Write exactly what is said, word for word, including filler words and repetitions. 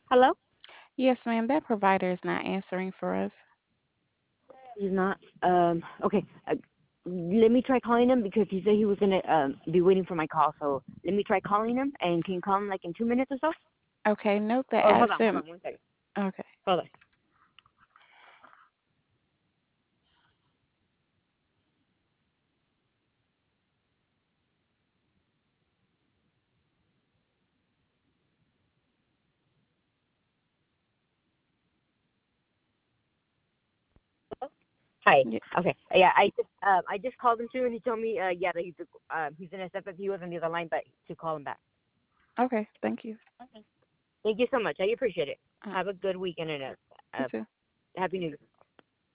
Hello? Yes, ma'am. That provider is not answering for us. He's not. Um. Okay. Uh, let me try calling him because he said he was gonna um be waiting for my call. So let me try calling him, and can you call him like in two minutes or so? Okay, note that Or hold on, hold absent. on, one second. Okay. Hold on. Hi. Yeah. Okay. Yeah, I just um I just called him too, and he told me uh yeah that he's uh he's gonna step up. He was on the other line, but to call him back. Okay. Thank you. Thank you so much. I appreciate it. Uh, Have a good weekend and a, you a too. happy New Year.